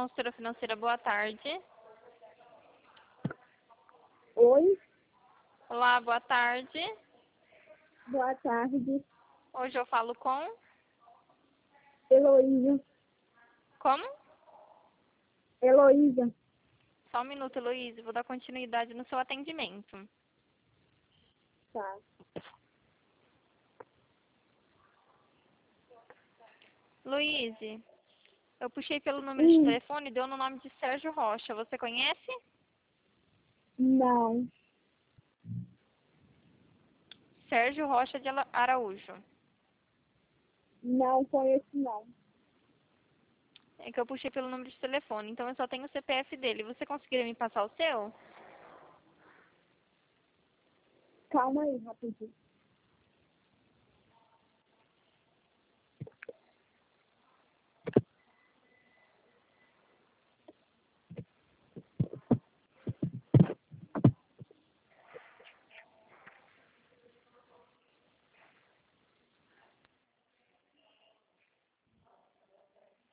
consultora financeira, boa tarde. Oi, Olá, boa tarde. boa tarde. Hoje eu falo com... Heloísa. Como? Heloísa. Só um minuto, Heloísa. Vou dar continuidade no seu atendimento. Tá. Luíse, eu puxei pelo número de telefone e deu no nome de Sérgio Rocha. Você conhece? Não, Sérgio Rocha de Araújo. não conheço não. É que eu puxei pelo número de telefone, então eu só tenho o CPF dele. Você conseguiria me passar o seu? Calma aí, rapidinho.